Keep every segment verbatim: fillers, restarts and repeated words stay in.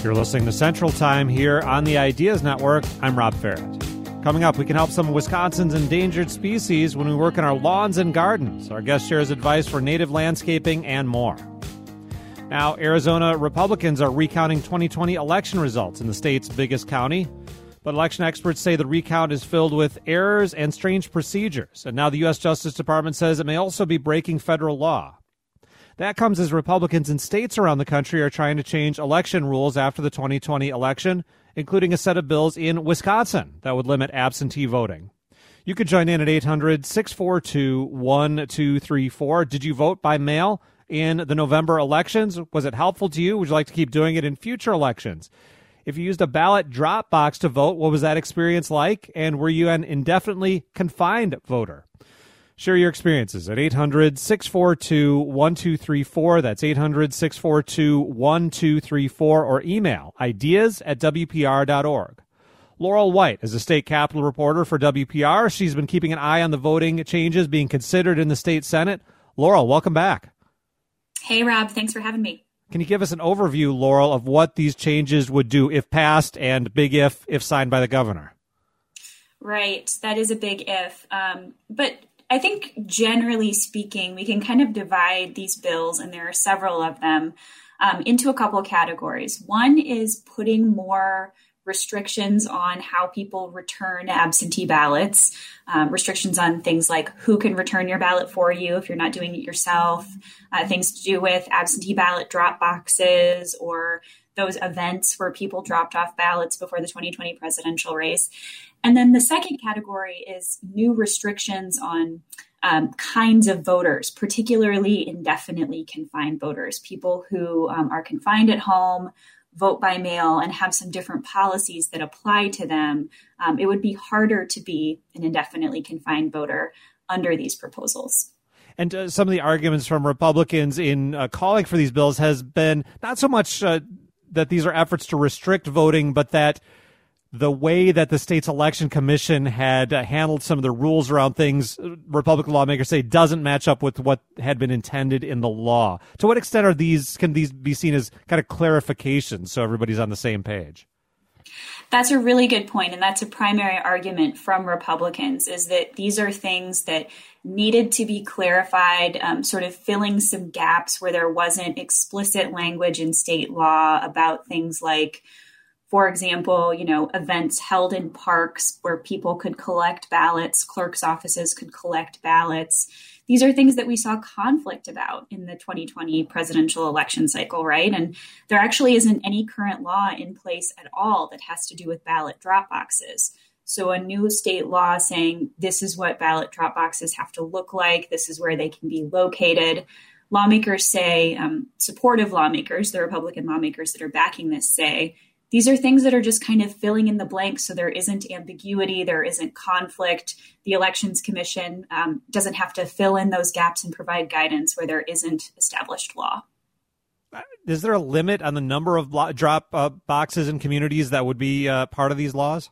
You're listening to Central Time here on the Ideas Network. I'm Rob Ferret. Coming up, we can help some of Wisconsin's endangered species when we work in our lawns and gardens. Our guest shares advice for native landscaping and more. Now, Arizona Republicans are recounting twenty twenty election results in the state's biggest county. But election experts say the recount is filled with errors and strange procedures. And now the U S Justice Department says it may also be breaking federal law. That comes as Republicans in states around the country are trying to change election rules after the twenty twenty election, including a set of bills in Wisconsin that would limit absentee voting. You could join in at eight hundred, six four two, one two three four. Did you vote by mail in the November elections? Was it helpful to you? Would you like to keep doing it in future elections? If you used a ballot drop box to vote, what was that experience like? And were you an indefinitely confined voter? Share your experiences at eight hundred, six four two, one two three four. That's eight hundred, six four two, one two three four. Or email ideas at W P R dot org. Laurel White is a state capitol reporter for W P R. She's been keeping an eye on the voting changes being considered in the state Senate. Laurel, welcome back. Hey, Rob. Thanks for having me. Can you give us an overview, Laurel, of what these changes would do if passed and big if, if signed by the governor? Right. That is a big if. Um, but I think generally speaking, we can kind of divide these bills, and there are several of them, um, into a couple of categories. One is putting more restrictions on how people return absentee ballots, um, restrictions on things like who can return your ballot for you if you're not doing it yourself, uh, things to do with absentee ballot drop boxes or those events where people dropped off ballots before the twenty twenty presidential race. And then the second category is new restrictions on um, kinds of voters, particularly indefinitely confined voters, people who um, are confined at home, vote by mail, and have some different policies that apply to them. Um, it would be harder to be an indefinitely confined voter under these proposals. And uh, some of the arguments from Republicans in uh, calling for these bills has been not so much uh, that these are efforts to restrict voting, but that the way that the state's election commission had uh, handled some of the rules around things, Republican lawmakers say doesn't match up with what had been intended in the law. To what extent are these, can these be seen as kind of clarifications so everybody's on the same page? That's a really good point, and that's a primary argument from Republicans, is that these are things that needed to be clarified, um, sort of filling some gaps where there wasn't explicit language in state law about things like, for example, you know, events held in parks where people could collect ballots, clerk's offices could collect ballots. These are things that we saw conflict about in the twenty twenty presidential election cycle, right? And there actually isn't any current law in place at all that has to do with ballot drop boxes. So a new state law saying this is what ballot drop boxes have to look like, this is where they can be located. Lawmakers say, um, supportive lawmakers, the Republican lawmakers that are backing this say, these are things that are just kind of filling in the blanks so there isn't ambiguity, there isn't conflict. The Elections Commission um, doesn't have to fill in those gaps and provide guidance where there isn't established law. Is there a limit on the number of blo- drop uh, boxes in communities that would be uh, part of these laws?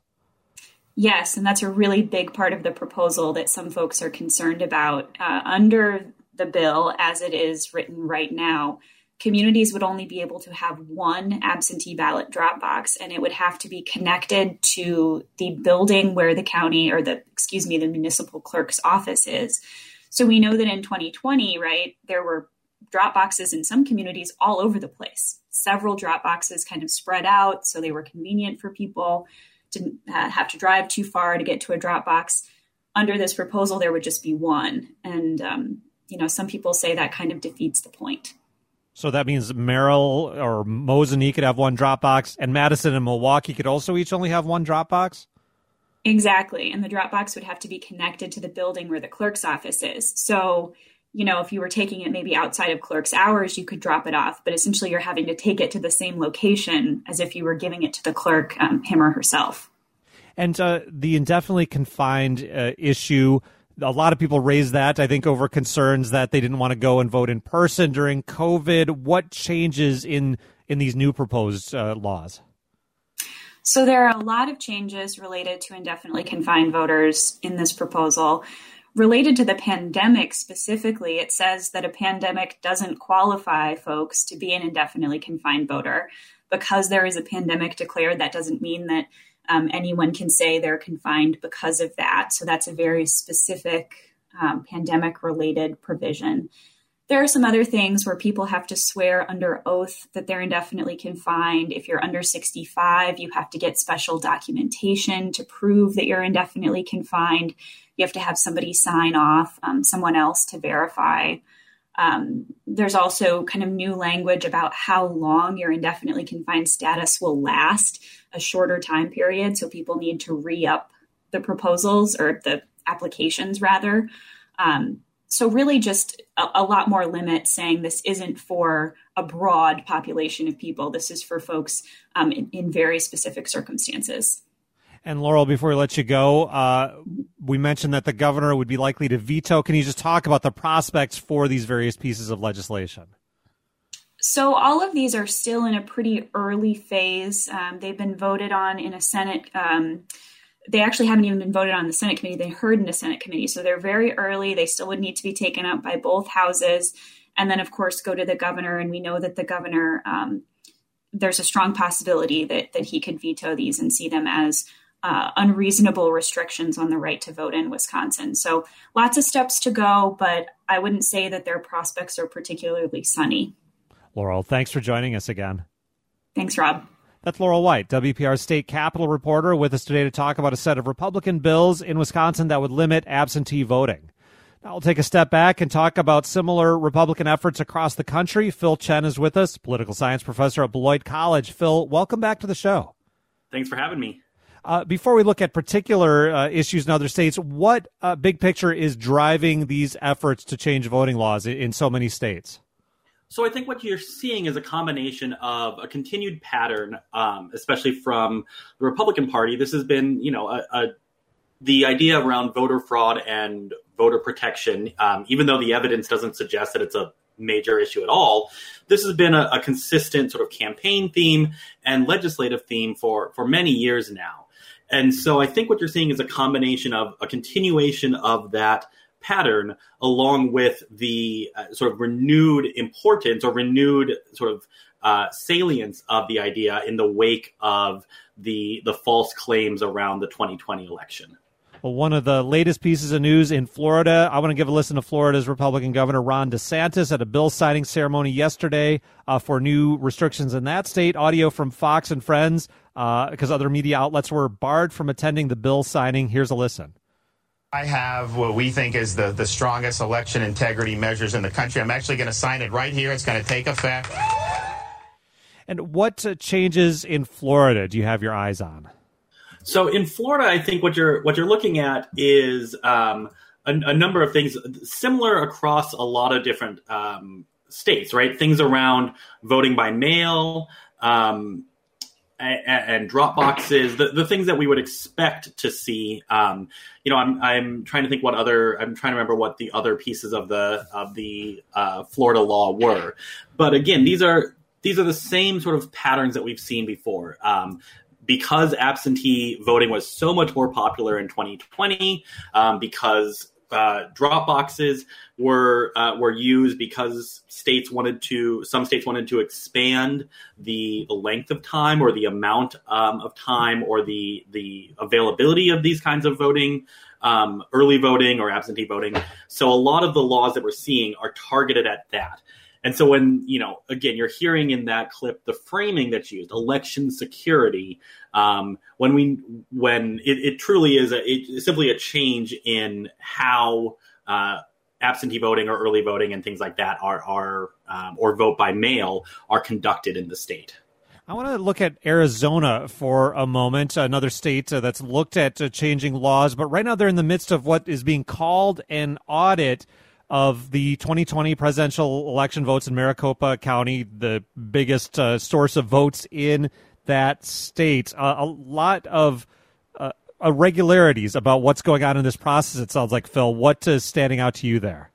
Yes, and that's a really big part of the proposal that some folks are concerned about. Uh, under the bill, as it is written right now, communities would only be able to have one absentee ballot drop box, and it would have to be connected to the building where the county or the, excuse me, the municipal clerk's office is. So we know that in twenty twenty, right, there were drop boxes in some communities all over the place. Several drop boxes kind of spread out, so they were convenient for people, didn't uh, have to drive too far to get to a drop box. Under this proposal, there would just be one. And, um, you know, some people say that kind of defeats the point. So that means Merrill or Mosinee could have one drop box, and Madison and Milwaukee could also each only have one drop box? Exactly. And the drop box would have to be connected to the building where the clerk's office is. So, you know, if you were taking it maybe outside of clerk's hours, you could drop it off. But essentially, you're having to take it to the same location as if you were giving it to the clerk, um, him or herself. And uh, the indefinitely confined uh, issue, a lot of people raise that, I think, over concerns that they didn't want to go and vote in person during COVID. What changes in, in these new proposed uh, laws? So there are a lot of changes related to indefinitely confined voters in this proposal. related to the pandemic specifically, it says that a pandemic doesn't qualify folks to be an indefinitely confined voter. Because there is a pandemic declared, that doesn't mean that um, anyone can say they're confined because of that. So that's a very specific um, pandemic-related provision. There are some other things where people have to swear under oath that they're indefinitely confined. If you're under sixty-five, you have to get special documentation to prove that you're indefinitely confined. You have to have somebody sign off, um, someone else to verify. Um, there's also kind of new language about how long your indefinitely confined status will last, a shorter time period. So people need to re-up the proposals or the applications rather. Um, so really just a, a lot more limits saying this isn't for a broad population of people. This is for folks um, in, in very specific circumstances. And Laurel, before we let you go, uh, we mentioned that the governor would be likely to veto. Can you just talk about the prospects for these various pieces of legislation? So all of these are still in a pretty early phase. Um, they've been voted on in a Senate. Um, they actually haven't even been voted on in the Senate committee. They heard in the Senate committee. So they're very early. They still would need to be taken up by both houses. And then, of course, go to the governor. And we know that the governor, um, there's a strong possibility that that he could veto these and see them as Uh, unreasonable restrictions on the right to vote in Wisconsin. So lots of steps to go, but I wouldn't say that their prospects are particularly sunny. Laurel, thanks for joining us again. Thanks, Rob. That's Laurel White, W P R state Capitol reporter, with us today to talk about a set of Republican bills in Wisconsin that would limit absentee voting. Now we'll take a step back and talk about similar Republican efforts across the country. Phil Chen is with us, political science professor at Beloit College. Phil, welcome back to the show. Thanks for having me. Uh, before we look at particular uh, issues in other states, what uh, big picture is driving these efforts to change voting laws in, in so many states? So I think what you're seeing is a combination of a continued pattern, um, especially from the Republican Party. This has been, you know, a, a, the idea around voter fraud and voter protection, um, even though the evidence doesn't suggest that it's a major issue at all. This has been a, a consistent sort of campaign theme and legislative theme for, for many years now. And so I think what you're seeing is a combination of a continuation of that pattern along with the uh, sort of renewed importance or renewed sort of uh, salience of the idea in the wake of the the false claims around the twenty twenty election. Well, one of the latest pieces of news in Florida, I want to give a listen to Florida's Republican Governor Ron DeSantis at a bill signing ceremony yesterday uh, for new restrictions in that state. Audio from Fox and Friends, because uh, other media outlets were barred from attending the bill signing. Here's a listen. I have what we think is the, the strongest election integrity measures in the country. I'm actually going to sign it right here. It's going to take effect. And what uh, changes in Florida do you have your eyes on? So in Florida, I think what you're what you're looking at is um, a, a number of things similar across a lot of different um, states, right? Things around voting by mail um, and, and drop boxes, the, the things that we would expect to see. Um, you know, I'm I'm trying to think what other I'm trying to remember what the other pieces of the of the uh, Florida law were. But again, these are these are the same sort of patterns that we've seen before. Um, Because absentee voting was so much more popular in twenty twenty, um, because uh, drop boxes were uh, were used because states wanted to, some states wanted to expand the, the length of time or the amount um, of time or the the availability of these kinds of voting, um, early voting or absentee voting. So a lot of the laws that we're seeing are targeted at that. And so when, you know, again, you're hearing in that clip the framing that's used, election security, um, when we when it, it truly is a, it, simply a change in how uh, absentee voting or early voting and things like that are, are um, or vote by mail are conducted in the state. I want to look at Arizona for a moment, another state uh, that's looked at uh, changing laws, but right now they're in the midst of what is being called an audit of the twenty twenty presidential election votes in Maricopa County, the biggest uh, source of votes in that state. Uh, a lot of uh, irregularities about what's going on in this process, it sounds like. Phil, what is standing out to you there?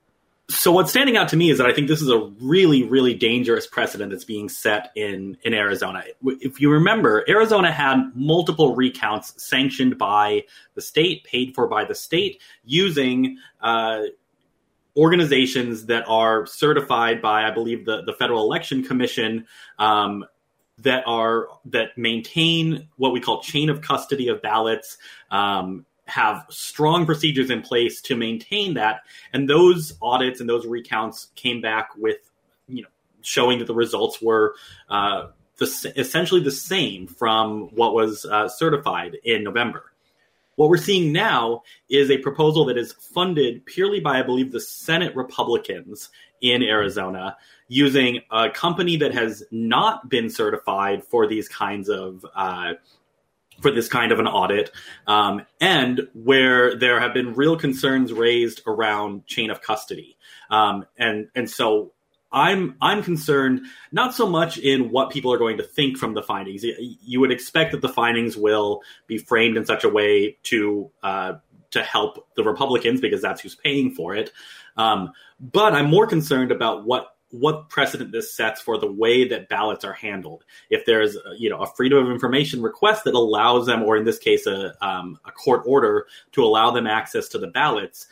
So what's standing out to me is that I think this is a really, really dangerous precedent that's being set in, in Arizona. If you remember, Arizona had multiple recounts sanctioned by the state, paid for by the state, using uh, organizations that are certified by, I believe, the, the Federal Election Commission, um, that are that maintain what we call chain of custody of ballots, um, have strong procedures in place to maintain that. And those audits and those recounts came back with, you know, showing that the results were uh, the, essentially the same from what was uh, certified in November. What we're seeing now is a proposal that is funded purely by, I believe, the Senate Republicans in Arizona, using a company that has not been certified for these kinds of uh, for this kind of an audit, um, and where there have been real concerns raised around chain of custody. Um, and and so I'm I'm concerned not so much in what people are going to think from the findings. You would expect that the findings will be framed in such a way to uh, to help the Republicans, because that's who's paying for it. Um, but I'm more concerned about what what precedent this sets for the way that ballots are handled. If there's, you know, a freedom of information request that allows them, or in this case, a, um, a court order to allow them access to the ballots,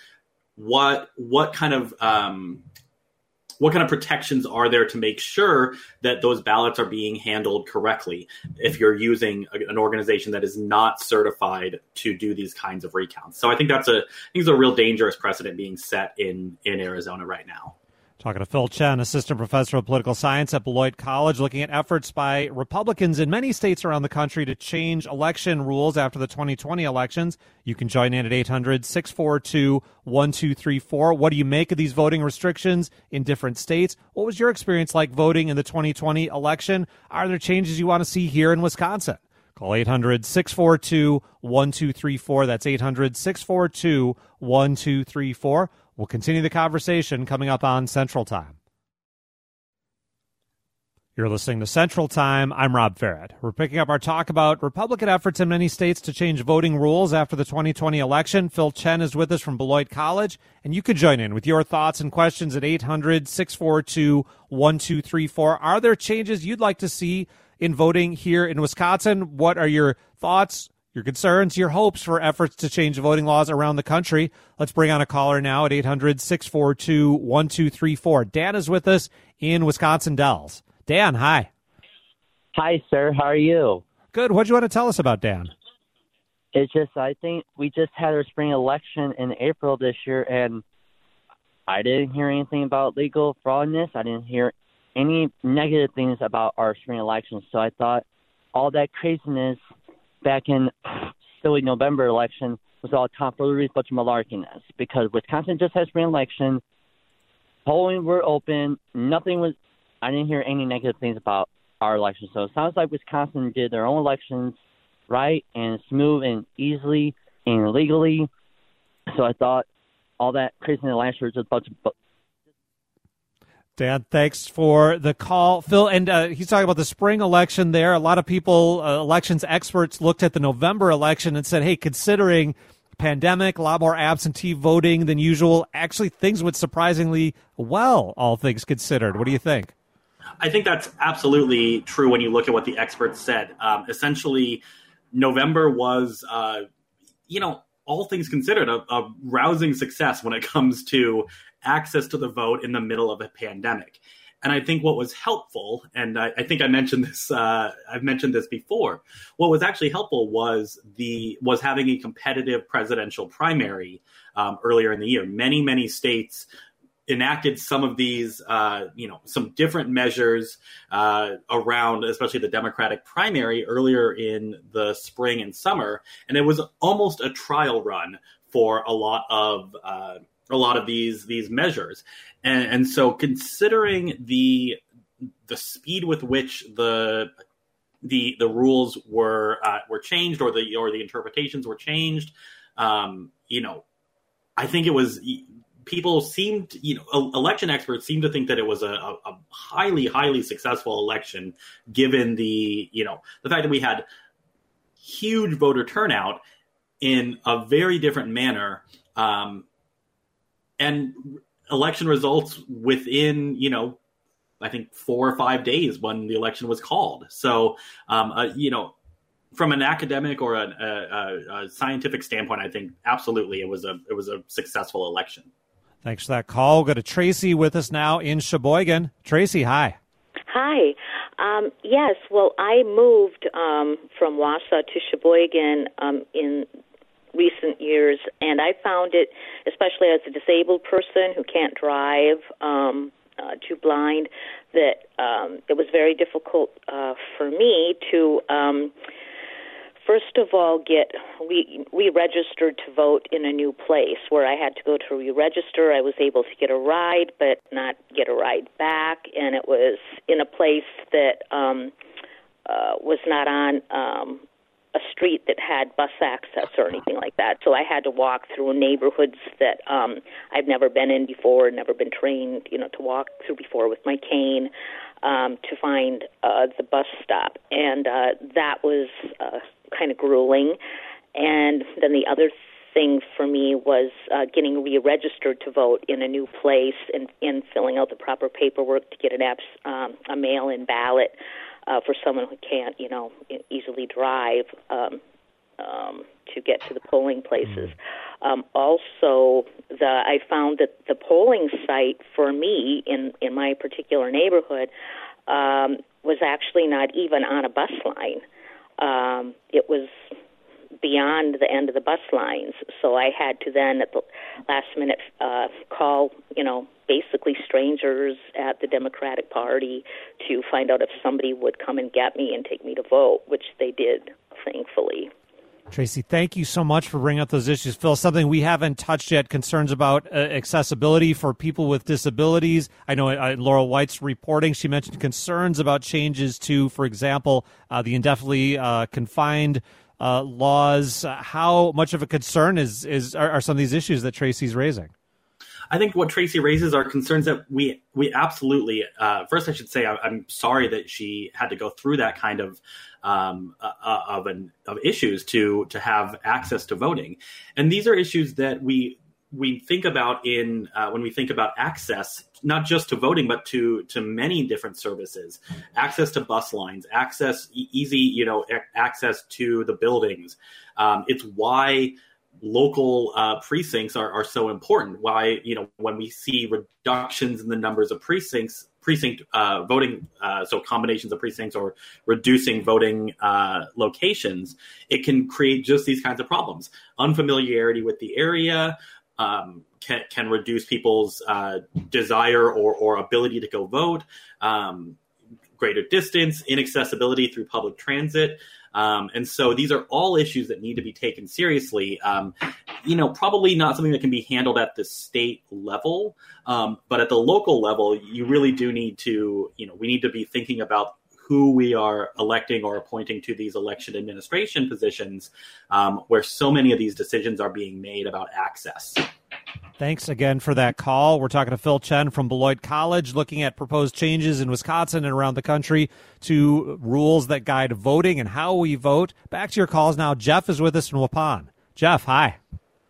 what what kind of um, what kind of protections are there to make sure that those ballots are being handled correctly if you're using a, an organization that is not certified to do these kinds of recounts? So I think that's a I think it's a real dangerous precedent being set in in Arizona right now. Talking to Phil Chen, assistant professor of political science at Beloit College, looking at efforts by Republicans in many states around the country to change election rules after the twenty twenty elections. You can join in at eight hundred, six four two, one two three four. What do you make of these voting restrictions in different states? What was your experience like voting in the twenty twenty election? Are there changes you want to see here in Wisconsin? Call eight hundred, six four two, one two three four. That's eight hundred, six four two, one two three four. We'll continue the conversation coming up on Central Time. You're listening to Central Time. I'm Rob Farrett. We're picking up our talk about Republican efforts in many states to change voting rules after the twenty twenty election. Phil Chen is with us from Beloit College, and you could join in with your thoughts and questions at eight hundred, six four two, one two three four. Are there changes you'd like to see in voting here in Wisconsin? What are your thoughts, your concerns, your hopes for efforts to change voting laws around the country? Let's bring on a caller now at eight hundred, six four two, one two three four. Dan is with us in Wisconsin Dells. Dan, hi. Hi, sir. How are you? Good. What do you want to tell us about, Dan? It's just, I think we just had our spring election in April this year, and I didn't hear anything about legal fraudness. I didn't hear any negative things about our spring election. So I thought all that craziness back in silly November election was all tomfoolery, bunch of malarkiness, because Wisconsin just had spring election, polling were open, nothing was, I didn't hear any negative things about our election. So it sounds like Wisconsin did their own elections right and smooth and easily and legally. So I thought all that craziness last year was just a bunch of Dan, thanks for the call. Phil, and uh, he's talking about the spring election there. A lot of people, uh, elections experts, looked at the November election and said, hey, considering pandemic, a lot more absentee voting than usual, actually things went surprisingly well, all things considered. What do you think? I think that's absolutely true when you look at what the experts said. Um, essentially, November was, uh, you know, all things considered, a, a rousing success when it comes to access to the vote in the middle of a pandemic. And I think what was helpful, and I, I think I mentioned this, uh, I've mentioned this before, what was actually helpful was the was having a competitive presidential primary um, earlier in the year. Many, many states enacted some of these, uh, you know, some different measures uh, around, especially the Democratic primary earlier in the spring and summer. And it was almost a trial run for a lot of uh, a lot of these these measures. And, and so considering the the speed with which the the the rules were uh, were changed, or the or the interpretations were changed, um, you know, I think it was. People seemed, you know, election experts seemed to think that it was a, a, a highly, highly successful election, given the, you know, the fact that we had huge voter turnout in a very different manner. Um, and election results within, you know, I think four or five days when the election was called. So, um, uh, you know, from an academic or a, a, a scientific standpoint, I think absolutely it was a it was a successful election. Thanks for that call. We'll go to Tracy with us now in Sheboygan. Tracy, hi. Hi. Um, yes, well, I moved um, from Wausau to Sheboygan um, in recent years, and I found it, especially as a disabled person who can't drive, um, uh, too blind, that um, it was very difficult uh, for me to, um, first of all, get re- re-registered to vote in a new place where I had to go to re-register. I was able to get a ride, but not get a ride back, and it was in a place that um, uh, was not on um, a street that had bus access or anything like that. So I had to walk through neighborhoods that um, I've never been in before, never been trained, you know, to walk through before with my cane um, to find uh, the bus stop. And uh, that was uh, kind of grueling. And then the other thing for me was uh, getting re-registered to vote in a new place and, and filling out the proper paperwork to get an abs- um, a mail-in ballot. Uh, for someone who can't, you know, easily drive um, um, to get to the polling places. Um, also, the, I found that the polling site for me in, in my particular neighborhood um, was actually not even on a bus line. Um, it was beyond the end of the bus lines, so I had to then at the last minute uh, call, you know, basically strangers at the Democratic Party to find out if somebody would come and get me and take me to vote, which they did, thankfully. Tracy, thank you so much for bringing up those issues. Phil, something we haven't touched yet, concerns about uh, accessibility for people with disabilities. I know uh, Laurel White's reporting, she mentioned concerns about changes to, for example, uh, the indefinitely uh, confined uh, laws. How much of a concern is, is are, are some of these issues that Tracy's raising? I think what Tracy raises are concerns that we we absolutely. Uh, first, I should say I, I'm sorry that she had to go through that kind of um, uh, of an of issues to to have access to voting, and these are issues that we we think about in uh, when we think about access, not just to voting, but to to many different services, access to bus lines, access e- easy you know access to the buildings. Um, it's why local uh, precincts are, are so important. Why, you know, when we see reductions in the numbers of precincts, precinct uh, voting, uh, so combinations of precincts or reducing voting uh, locations, it can create just these kinds of problems. Unfamiliarity with the area um, can, can reduce people's uh, desire or, or ability to go vote, um, greater distance, inaccessibility through public transit. Um, and so these are all issues that need to be taken seriously. Um, you know, probably not something that can be handled at the state level, um, but at the local level, you really do need to, you know, we need to be thinking about who we are electing or appointing to these election administration positions, um, where so many of these decisions are being made about access. Thanks again for that call. We're talking to Phil Chen from Beloit College, looking at proposed changes in Wisconsin and around the country to rules that guide voting and how we vote. Back to your calls now. Jeff is with us in Waupun. Jeff, hi.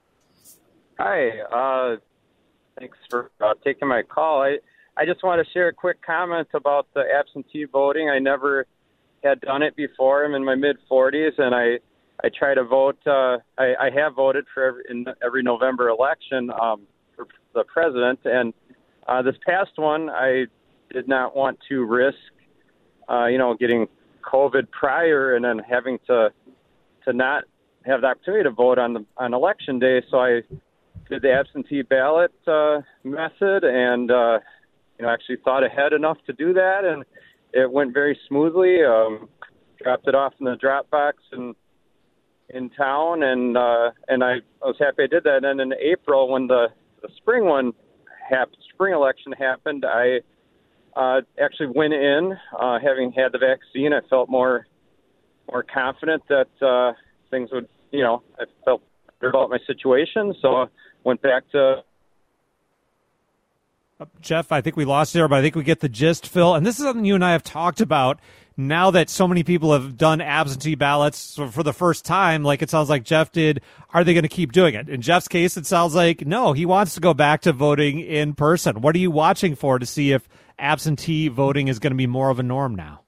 Hi. Uh, thanks for uh, taking my call. I, I just want to share a quick comment about the absentee voting. I never had done it before. I'm in my mid forties, and I I try to vote. Uh, I, I have voted for every, in every November election um, for the president. And uh, this past one, I did not want to risk, uh, you know, getting COVID prior and then having to to not have the opportunity to vote on the on election day. So I did the absentee ballot uh, method, and uh, you know, actually thought ahead enough to do that, and it went very smoothly. Um, dropped it off in the drop box and. in town, and uh, and I, I was happy I did that. And in April, when the, the spring one happened, spring election happened, I uh, actually went in, uh, having had the vaccine. I felt more more confident that uh, things would, you know, I felt better about my situation. So I went back to Uh, Jeff, I think we lost there, but I think we get the gist, Phil. And this is something you and I have talked about now that so many people have done absentee ballots for the first time, like it sounds like Jeff did. Are they going to keep doing it? In Jeff's case, it sounds like no, he wants to go back to voting in person. What are you watching for to see if absentee voting is going to be more of a norm now?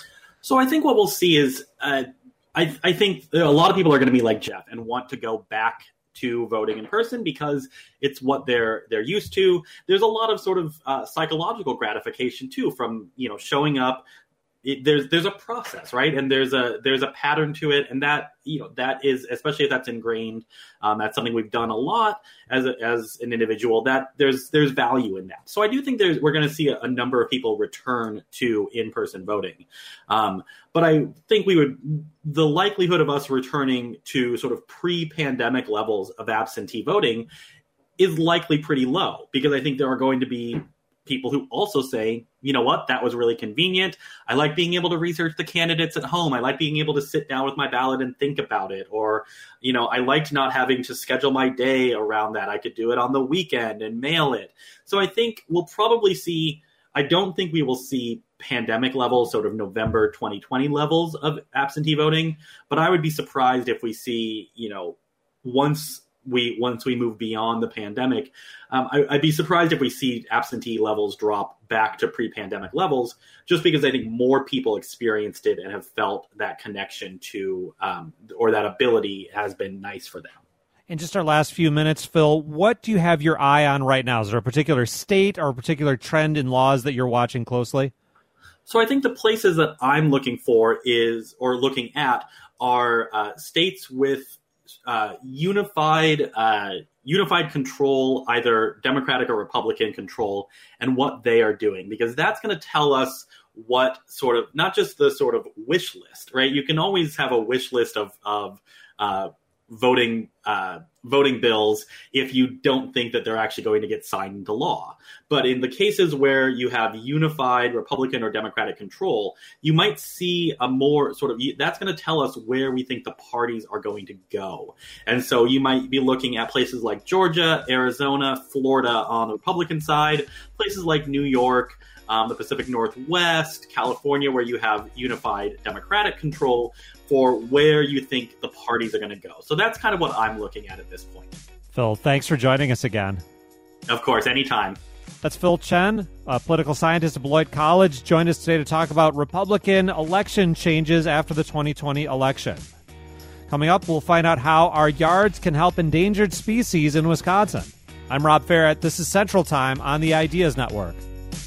So I think what we'll see is uh, I, I think a lot of people are going to be like Jeff and want to go back to voting in person because it's what they're they're used to. There's a lot of sort of uh, psychological gratification too from, you know, showing up. It, there's there's a process, right? And there's a there's a pattern to it, and that you know that is, especially if that's ingrained, um, that's something we've done a lot as a, as an individual. That there's there's value in that. So I do think there's we're going to see a, a number of people return to in-person voting, um, but I think we would the likelihood of us returning to sort of pre-pandemic levels of absentee voting is likely pretty low because I think there are going to be people who also say, you know what, that was really convenient. I like being able to research the candidates at home. I like being able to sit down with my ballot and think about it. Or, you know, I liked not having to schedule my day around that. I could do it on the weekend and mail it. So I think we'll probably see, I don't think we will see pandemic levels, sort of November twenty twenty levels of absentee voting, but I would be surprised if we see, you know, once we once we move beyond the pandemic, um, I, I'd be surprised if we see absentee levels drop back to pre-pandemic levels, just because I think more people experienced it and have felt that connection to um, or that ability has been nice for them. In just our last few minutes, Phil, what do you have your eye on right now? Is there a particular state or a particular trend in laws that you're watching closely? So I think the places that I'm looking for is, or looking at, are uh, states with Uh, unified uh, unified control, either Democratic or Republican control, and what they are doing, because that's going to tell us what sort of, not just the sort of wish list, right? You can always have a wish list of of uh, voting uh, voting bills if you don't think that they're actually going to get signed into law. But in the cases where you have unified Republican or Democratic control, you might see a more sort of, that's going to tell us where we think the parties are going to go. And so you might be looking at places like Georgia, Arizona, Florida on the Republican side, places like New York, um, the Pacific Northwest, California, where you have unified Democratic control, for where you think the parties are going to go. So that's kind of what I'm looking at at this point. Phil, thanks for joining us again. Of course, anytime. That's Phil Chen, a political scientist at Beloit College, joined us today to talk about Republican election changes after the twenty twenty election. Coming up, we'll find out how our yards can help endangered species in Wisconsin. I'm Rob Ferrett. This is Central Time on the Ideas Network.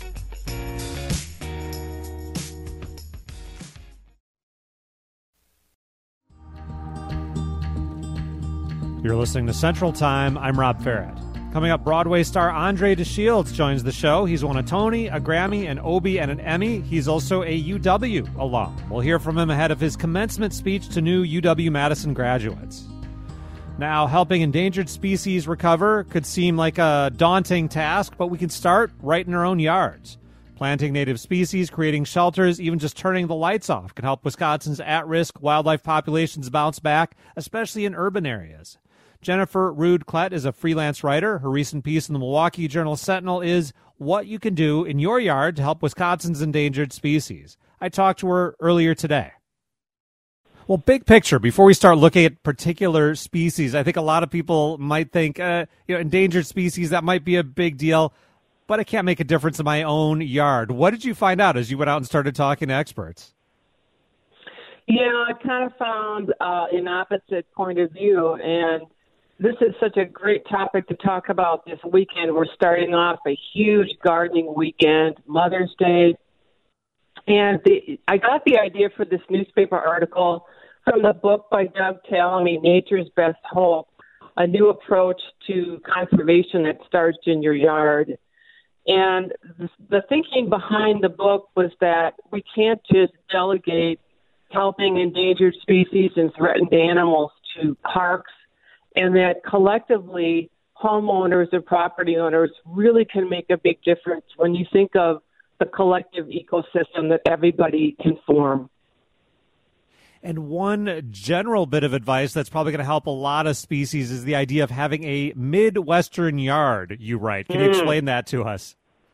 You're listening to Central Time. I'm Rob Ferrett. Coming up, Broadway star Andre DeShields joins the show. He's won a Tony, a Grammy, an Obie, and an Emmy. He's also a U W alum. We'll hear from him ahead of his commencement speech to new U W-Madison graduates. Now, helping endangered species recover could seem like a daunting task, but we can start right in our own yards. Planting native species, creating shelters, even just turning the lights off can help Wisconsin's at-risk wildlife populations bounce back, especially in urban areas. Jennifer Rude-Klett is a freelance writer. Her recent piece in the Milwaukee Journal-Sentinel is What You Can Do in Your Yard to Help Wisconsin's Endangered Species. I talked to her earlier today. Well, big picture, before we start looking at particular species, I think a lot of people might think, uh, you know, endangered species, that might be a big deal, but I can't make a difference in my own yard. What did you find out as you went out and started talking to experts? Yeah, I kind of found uh, an opposite point of view, and this is such a great topic to talk about this weekend. We're starting off a huge gardening weekend, Mother's Day. And the, I got the idea for this newspaper article from the book by Doug Tallamy, Nature's Best Hope, a new approach to conservation that starts in your yard. And the, the thinking behind the book was that we can't just delegate helping endangered species and threatened animals to parks, and that collectively homeowners and property owners really can make a big difference when you think of the collective ecosystem that everybody can form. And one general bit of advice that's probably going to help a lot of species is the idea of having a Midwestern yard, you write. Can you explain that to us?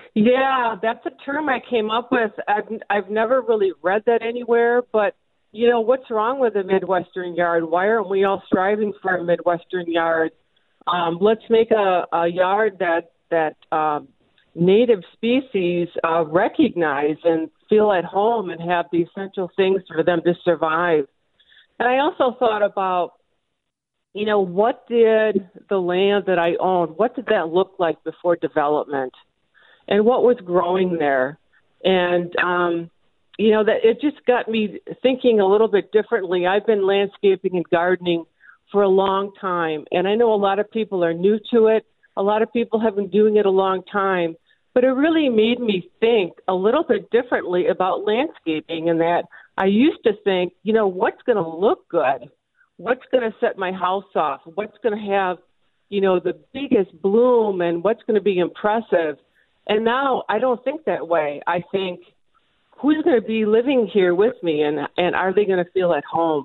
Yeah, that's a term I came up with. I've, I've never really read that anywhere, but, you know, what's wrong with a Midwestern yard? Why aren't we all striving for a Midwestern yard? Um, let's make a, a yard that, that um, native species uh, recognize and feel at home and have the essential things for them to survive. And I also thought about, you know, what did the land that I owned, what did that look like before development? And what was growing there? And, um, you know, that it just got me thinking a little bit differently. I've been landscaping and gardening for a long time, and I know a lot of people are new to it. A lot of people have been doing it a long time. But it really made me think a little bit differently about landscaping, in that I used to think, you know, what's going to look good? What's going to set my house off? What's going to have, you know, the biggest bloom, and what's going to be impressive? And now I don't think that way. I think, who's going to be living here with me, and, and are they going to feel at home?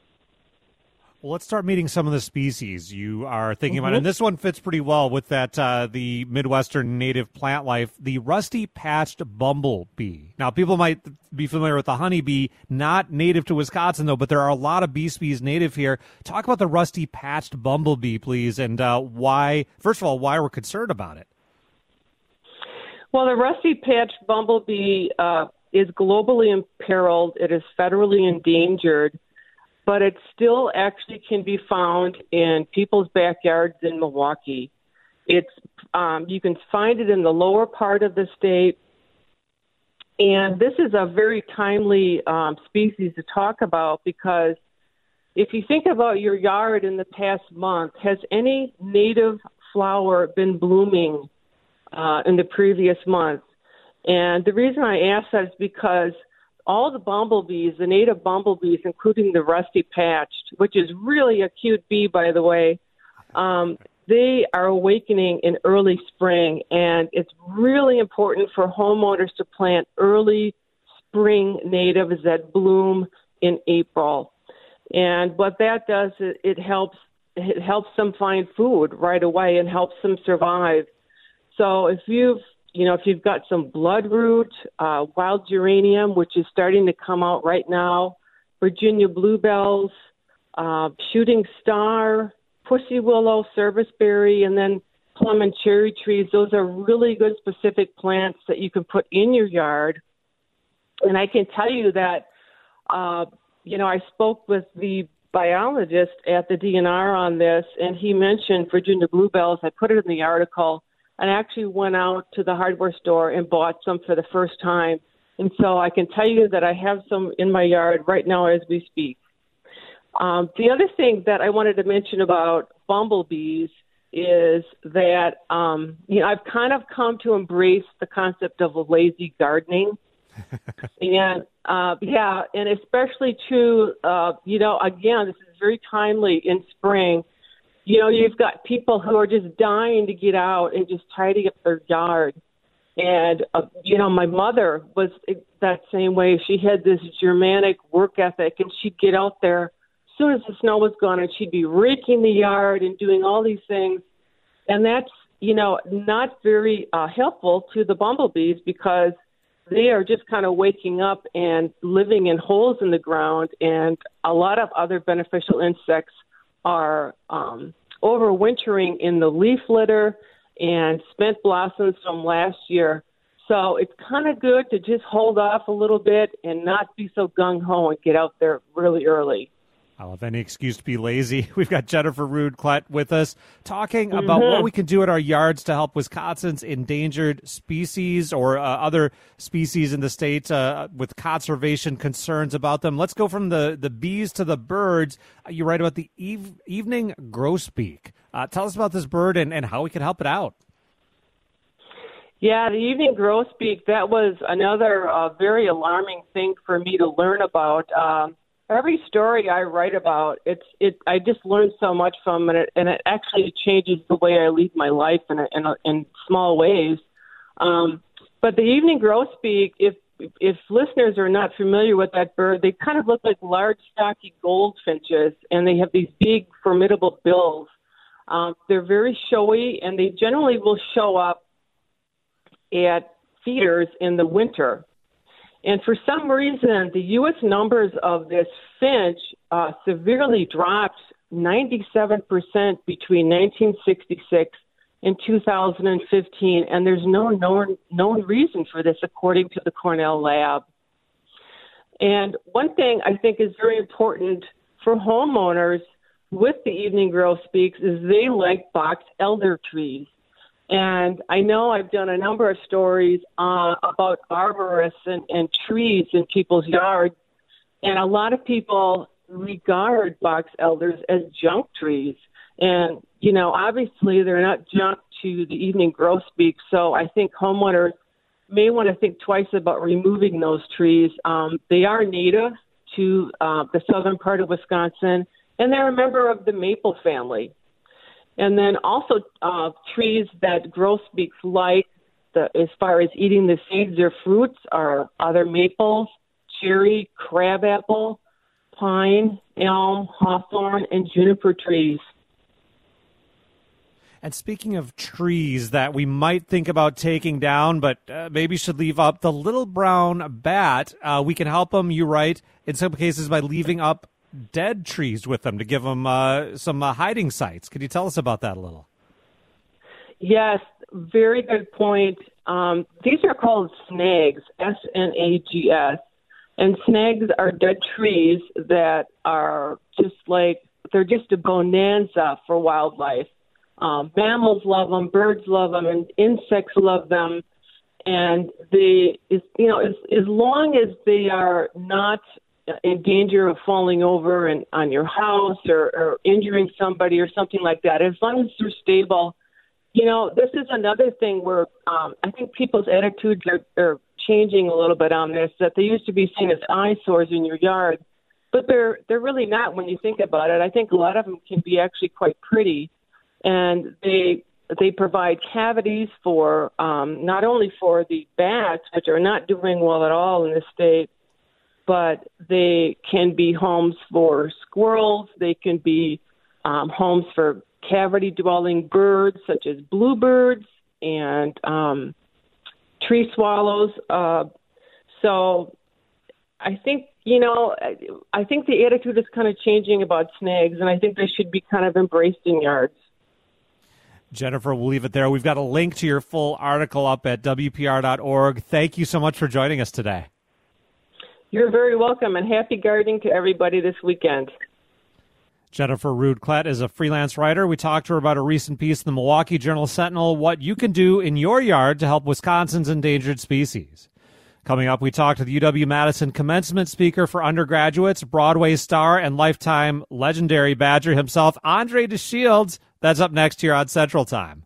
Well, let's start meeting some of the species you are thinking Mm-hmm. about. And this one fits pretty well with that, uh, the Midwestern native plant life, the rusty-patched bumblebee. Now, people might be familiar with the honeybee, not native to Wisconsin, though, but there are a lot of bee species native here. Talk about the rusty-patched bumblebee, please, and uh, why, first of all, why we're concerned about it. Well, the rusty-patched bumblebee uh, is globally imperiled. It is federally endangered, but it still actually can be found in people's backyards in Milwaukee. It's um, you can find it in the lower part of the state, and this is a very timely um, species to talk about, because if you think about your yard in the past month, has any native flower been blooming uh, in the previous month? And the reason I ask that is because all the bumblebees, the native bumblebees, including the rusty-patched, which is really a cute bee, by the way, um, they are awakening in early spring, and it's really important for homeowners to plant early spring natives that bloom in April. And what that does, it, it helps it helps them find food right away and helps them survive. So if you've You know, if you've got some bloodroot, uh, wild geranium, which is starting to come out right now, Virginia bluebells, uh, shooting star, pussy willow, serviceberry, and then plum and cherry trees, those are really good specific plants that you can put in your yard. And I can tell you that, uh, you know, I spoke with the biologist at the D N R on this, and he mentioned Virginia bluebells. I put it in the article. And I actually went out to the hardware store and bought some for the first time. And so I can tell you that I have some in my yard right now as we speak. Um, the other thing that I wanted to mention about bumblebees is that, um, you know, I've kind of come to embrace the concept of lazy gardening. and, uh, yeah, and especially true, uh, you know, again, this is very timely in spring. You know, you've got people who are just dying to get out and just tidy up their yard. And, uh, you know, my mother was that same way. She had this Germanic work ethic, and she'd get out there as soon as the snow was gone, and she'd be raking the yard and doing all these things. And that's, you know, not very uh, helpful to the bumblebees, because they are just kind of waking up and living in holes in the ground, and a lot of other beneficial insects are um, overwintering in the leaf litter and spent blossoms from last year. So it's kind of good to just hold off a little bit and not be so gung-ho and get out there really early. I'll have any excuse to be lazy. We've got Jennifer Ruud-Klett with us talking about Mm-hmm. what we can do at our yards to help Wisconsin's endangered species or uh, other species in the state uh, with conservation concerns about them. Let's go from the, the bees to the birds. Uh, you write about the eve, evening grosbeak. Uh, tell us about this bird and, and how we can help it out. Yeah, the evening grosbeak, that was another uh, very alarming thing for me to learn about. Um, Every story I write about, it's it. I just learned so much from it, and it actually changes the way I lead my life in a, in, a, in small ways. Um, but the evening grosbeak, if if listeners are not familiar with that bird, they kind of look like large, stocky goldfinches, and they have these big, formidable bills. Um, they're very showy, and they generally will show up at feeders in the winter. And for some reason, the U S numbers of this finch uh, severely dropped ninety-seven percent between nineteen sixty-six and two thousand fifteen, and there's no known, known reason for this, according to the Cornell lab. And one thing I think is very important for homeowners with the evening grosbeaks is they like box elder trees. And I know I've done a number of stories uh, about arborists and, and trees in people's yards, and a lot of people regard box elders as junk trees. And, you know, obviously they're not junk to the evening grosbeak, so I think homeowners may want to think twice about removing those trees. Um, they are native to uh, the southern part of Wisconsin, and they're a member of the maple family. And then also uh, trees that grosbeaks like, the, as far as eating the seeds or fruits, are other maples, cherry, crabapple, pine, elm, hawthorn, and juniper trees. And speaking of trees that we might think about taking down, but uh, maybe should leave up, the little brown bat, uh, we can help them, you write, in some cases by leaving up dead trees with them to give them uh, some uh, hiding sites. Could you tell us about that a little? Yes, very good point. Um, these are called snags, S N A G S. And snags are dead trees that are just like, they're just a bonanza for wildlife. Um, mammals love them, birds love them, and insects love them. And they, is, you know, as, as long as they are not in danger of falling over and on your house or, or injuring somebody or something like that, as long as they're stable. You know, this is another thing where um, I think people's attitudes are, are changing a little bit on this, that they used to be seen as eyesores in your yard, but they're they're really not when you think about it. I think a lot of them can be actually quite pretty, and they they provide cavities for um, not only for the bats, which are not doing well at all in the state, but they can be homes for squirrels. They can be um, homes for cavity-dwelling birds such as bluebirds and um, tree swallows. Uh, so I think, you know, I think the attitude is kind of changing about snags, and I think they should be kind of embraced in yards. Jennifer, we'll leave it there. We've got a link to your full article up at W P R dot org. Thank you so much for joining us today. You're very welcome, and happy gardening to everybody this weekend. Jennifer Rood-Klett is a freelance writer. We talked to her about a recent piece in the Milwaukee Journal-Sentinel, what you can do in your yard to help Wisconsin's endangered species. Coming up, we talked to the U W-Madison commencement speaker for undergraduates, Broadway star and lifetime legendary Badger himself, Andre DeShields. That's up next here on Central Time.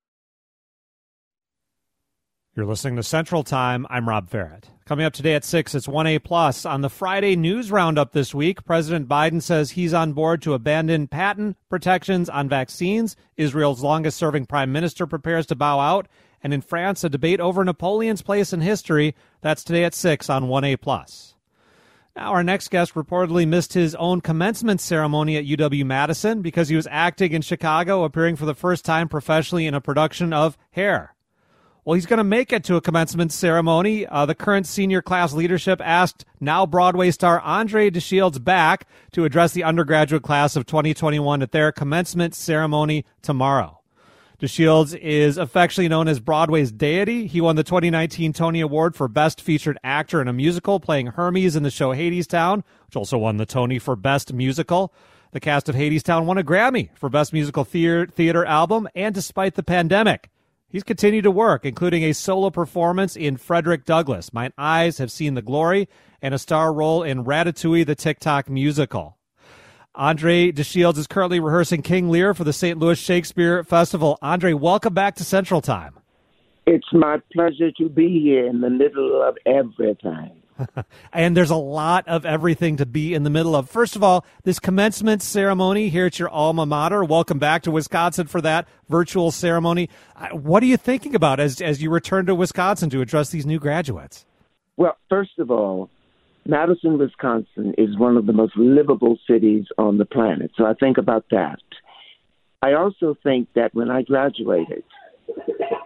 You're listening to Central Time. I'm Rob Ferret. Coming up today at six, it's one A plus. On the Friday News Roundup this week, President Biden says he's on board to abandon patent protections on vaccines. Israel's longest-serving prime minister prepares to bow out. And in France, a debate over Napoleon's place in history. That's today at six on one A plus. Now, our next guest reportedly missed his own commencement ceremony at U W-Madison because he was acting in Chicago, appearing for the first time professionally in a production of Hair. Well, he's going to make it to a commencement ceremony. Uh, the current senior class leadership asked now Broadway star Andre DeShields back to address the undergraduate class of twenty twenty-one at their commencement ceremony tomorrow. DeShields is affectionately known as Broadway's deity. He won the twenty nineteen Tony Award for Best Featured Actor in a Musical, playing Hermes in the show Hadestown, which also won the Tony for Best Musical. The cast of Hadestown won a Grammy for Best Musical Theater, theater Album, and despite the pandemic, he's continued to work, including a solo performance in Frederick Douglass, Mine Eyes Have Seen the Glory, and a star role in Ratatouille, the TikTok musical. Andre DeShields is currently rehearsing King Lear for the Saint Louis Shakespeare Festival. Andre, welcome back to Central Time. It's my pleasure to be here in the middle of everything. And there's a lot of everything to be in the middle of. First of all, this commencement ceremony here at your alma mater. Welcome back to Wisconsin for that virtual ceremony. What are you thinking about as as you return to Wisconsin to address these new graduates? Well, first of all, Madison, Wisconsin is one of the most livable cities on the planet. So I think about that. I also think that when I graduated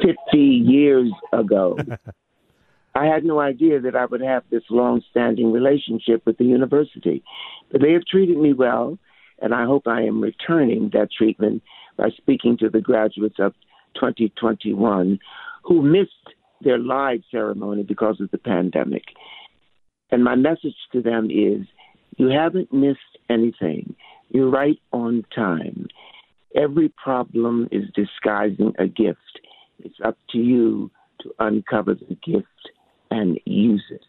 fifty years ago. I had no idea that I would have this long-standing relationship with the university. But they have treated me well, and I hope I am returning that treatment by speaking to the graduates of twenty twenty-one who missed their live ceremony because of the pandemic. And my message to them is, you haven't missed anything. You're right on time. Every problem is disguising a gift. It's up to you to uncover the gift and use it.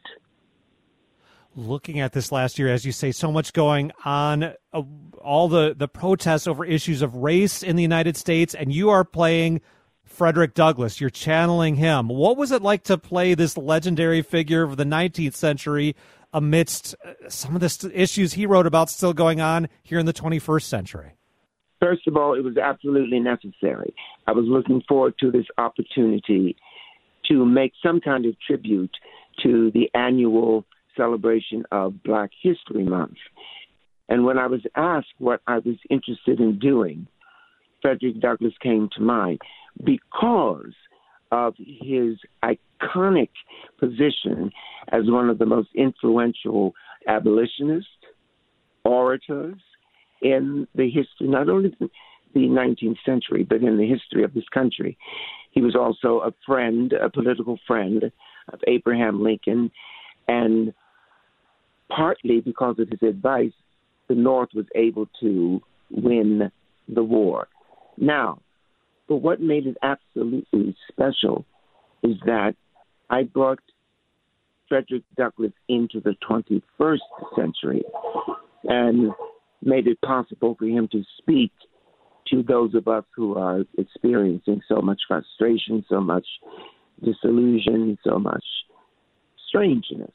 Looking at this last year, as you say, so much going on, uh, all the, the protests over issues of race in the United States, and you are playing Frederick Douglass. You're channeling him. What was it like to play this legendary figure of the nineteenth century amidst some of the st- issues he wrote about still going on here in the twenty-first century? First of all, it was absolutely necessary. I was looking forward to this opportunity to make some kind of tribute to the annual celebration of Black History Month. And when I was asked what I was interested in doing, Frederick Douglass came to mind because of his iconic position as one of the most influential abolitionists, orators in the history, not only the nineteenth century, but in the history of this country. He was also a friend, a political friend of Abraham Lincoln, and partly because of his advice, the North was able to win the war. Now, but what made it absolutely special is that I brought Frederick Douglass into the twenty-first century and made it possible for him to speak to those of us who are experiencing so much frustration, so much disillusion, so much strangeness.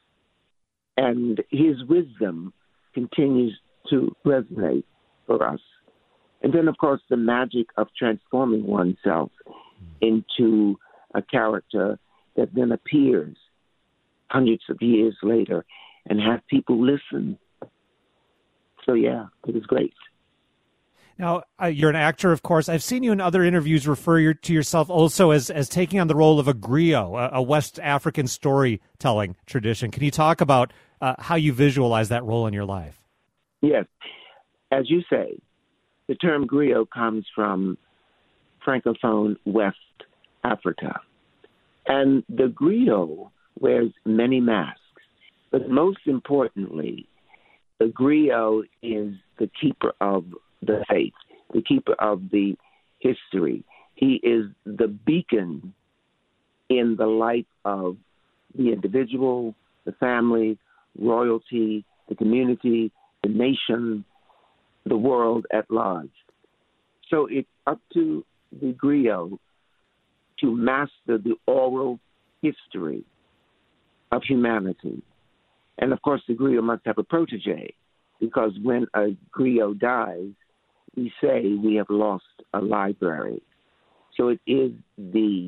And his wisdom continues to resonate for us. And then, of course, the magic of transforming oneself into a character that then appears hundreds of years later and have people listen. So, yeah, it was great. Now, uh, you're an actor, of course. I've seen you in other interviews refer your, to yourself also as, as taking on the role of a griot, a, a West African storytelling tradition. Can you talk about uh, how you visualize that role in your life? Yes. As you say, the term griot comes from Francophone West Africa. And the griot wears many masks. But most importantly, the griot is the keeper of the faith, the keeper of the history. He is the beacon in the life of the individual, the family, royalty, the community, the nation, the world at large. So it's up to the griot to master the oral history of humanity. And of course, the griot must have a protege, because when a griot dies, we say we have lost a library. So it is the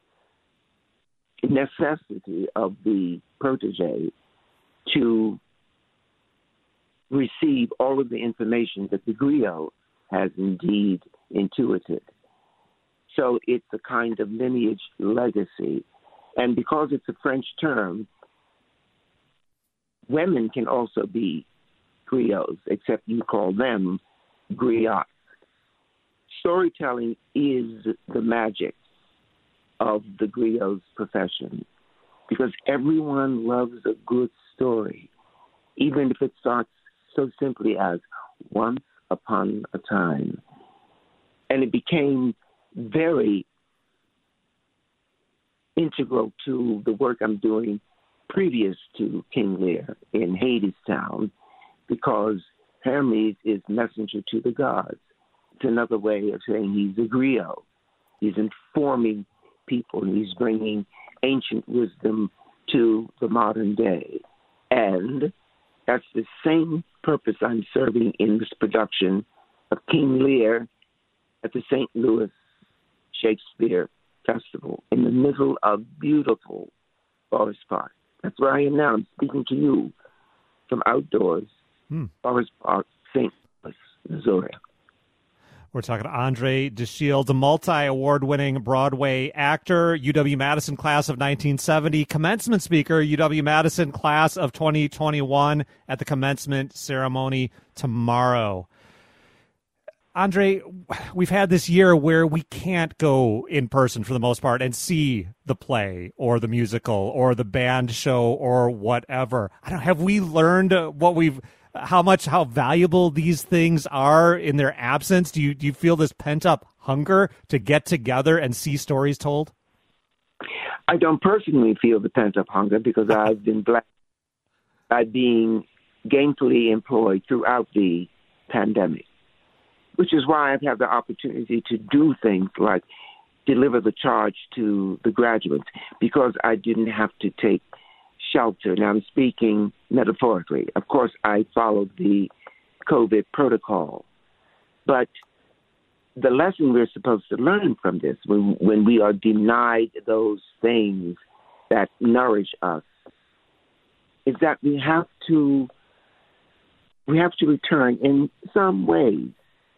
necessity of the protege to receive all of the information that the griot has indeed intuited. So it's a kind of lineage legacy. And because it's a French term, women can also be griots, except you call them griots. Storytelling is the magic of the griot's profession, because everyone loves a good story, even if it starts so simply as once upon a time. And it became very integral to the work I'm doing previous to King Lear in Hadestown, because Hermes is messenger to the gods. It's another way of saying he's a griot. He's informing people, and he's bringing ancient wisdom to the modern day. And that's the same purpose I'm serving in this production of King Lear at the Saint Louis Shakespeare Festival in the middle of beautiful Forest Park. That's where I am now. I'm speaking to you from outdoors, hmm. Forest Park, Saint Louis, Missouri. We're talking to Andre DeShields, a multi-award-winning Broadway actor, U W-Madison class of nineteen seventy, commencement speaker, U W-Madison class of twenty twenty-one at the commencement ceremony tomorrow. Andre, we've had this year where we can't go in person for the most part and see the play or the musical or the band show or whatever. I don't have we learned what we've how much how valuable these things are in their absence? Do you do you feel this pent up hunger to get together and see stories told? I don't personally feel the pent up hunger because I've been blessed by being gainfully employed throughout the pandemic, which is why I've had the opportunity to do things like deliver the charge to the graduates because I didn't have to take shelter. Now, I'm speaking metaphorically. Of course, I followed the COVID protocol. But the lesson we're supposed to learn from this, when, when we are denied those things that nourish us, is that we have to we have to return in some ways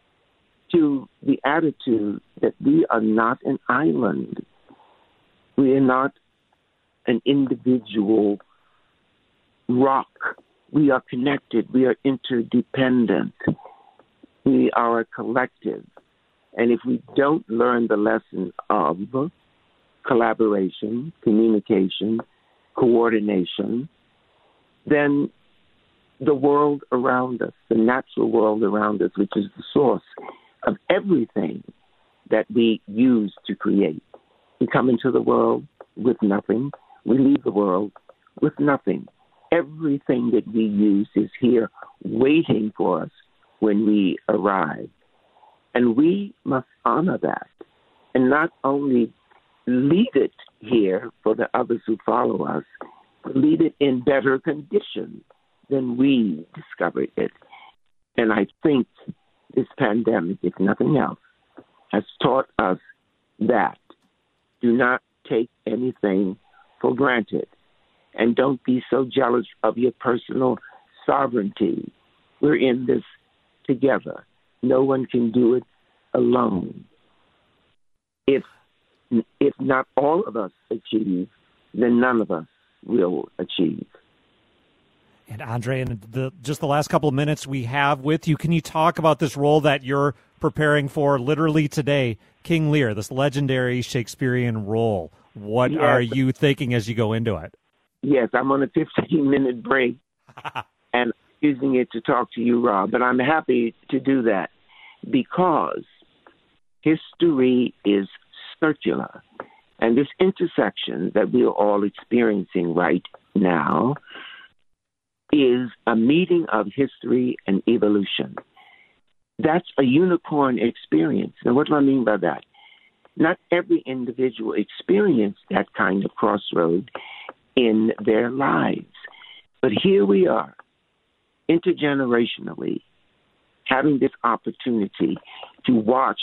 to the attitude that we are not an island. We are not an individual rock. We are connected. We are interdependent. We are a collective. And if we don't learn the lesson of collaboration, communication, coordination, then the world around us, the natural world around us, which is the source of everything that we use to create. We come into the world with nothing. We leave the world with nothing. Everything that we use is here waiting for us when we arrive. And we must honor that and not only leave it here for the others who follow us, but leave it in better condition than we discovered it. And I think this pandemic, if nothing else, has taught us that. Do not take anything for granted. And don't be so jealous of your personal sovereignty. We're in this together. No one can do it alone. If, if not all of us achieve, then none of us will achieve. And Andre, in the, just the last couple of minutes we have with you, can you talk about this role that you're preparing for literally today, King Lear, this legendary Shakespearean role? What yes. are you thinking as you go into it? Yes, I'm on a fifteen-minute break and using it to talk to you, Rob. But I'm happy to do that because history is circular. And this intersection that we are all experiencing right now is a meeting of history and evolution. That's a unicorn experience. Now, what do I mean by that? Not every individual experienced that kind of crossroad in their lives. But here we are, intergenerationally, having this opportunity to watch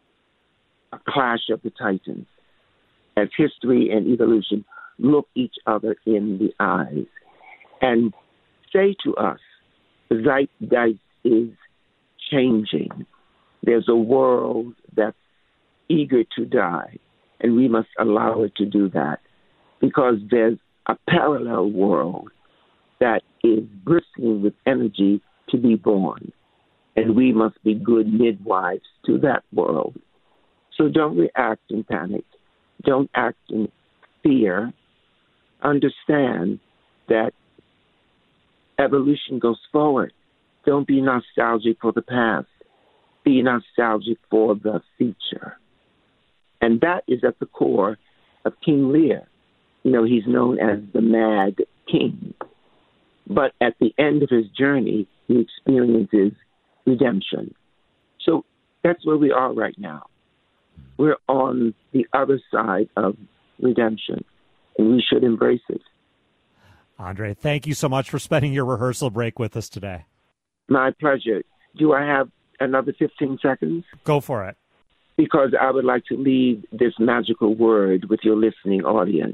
a clash of the titans as history and evolution look each other in the eyes and say to us, the zeitgeist is changing. There's a world that's eager to die, and we must allow it to do that because there's a parallel world that is bristling with energy to be born, and we must be good midwives to that world. So don't react in panic. Don't act in fear. Understand that evolution goes forward. Don't be nostalgic for the past. Be nostalgic for the future. And that is at the core of King Lear. You know, he's known as the Mad King. But at the end of his journey, he experiences redemption. So that's where we are right now. We're on the other side of redemption, and we should embrace it. Andre, thank you so much for spending your rehearsal break with us today. My pleasure. Do I have another fifteen seconds? Go for it. Because I would like to leave this magical word with your listening audience.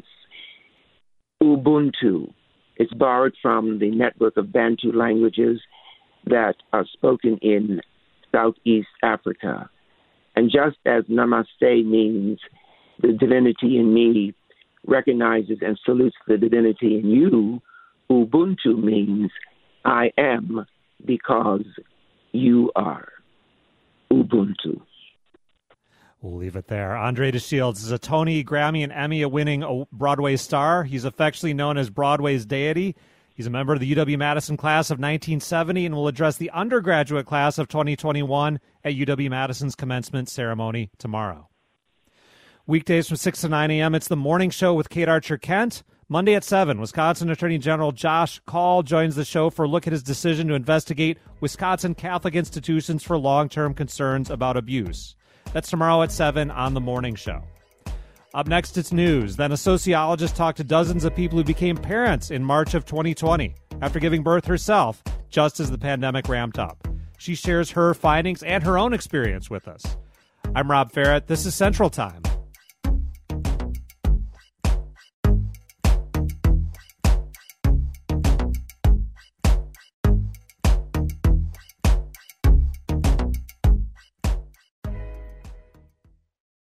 Ubuntu. It's borrowed from the network of Bantu languages that are spoken in Southeast Africa. And just as namaste means the divinity in me recognizes and salutes the divinity in you, Ubuntu means I am because you are. Ubuntu. We'll leave it there. Andre DeShields is a Tony, Grammy, and Emmy-winning Broadway star. He's affectionately known as Broadway's deity. He's a member of the U W-Madison class of nineteen seventy and will address the undergraduate class of twenty twenty-one at U W-Madison's commencement ceremony tomorrow. Weekdays from six to nine a.m., it's The Morning Show with Kate Archer-Kent. Monday at seven, Wisconsin Attorney General Josh Kaul joins the show for a look at his decision to investigate Wisconsin Catholic institutions for long-term concerns about abuse. That's tomorrow at seven on The Morning Show. Up next, it's news. Then a sociologist talked to dozens of people who became parents in March of twenty twenty after giving birth herself, just as the pandemic ramped up. She shares her findings and her own experience with us. I'm Rob Ferrett. This is Central Time.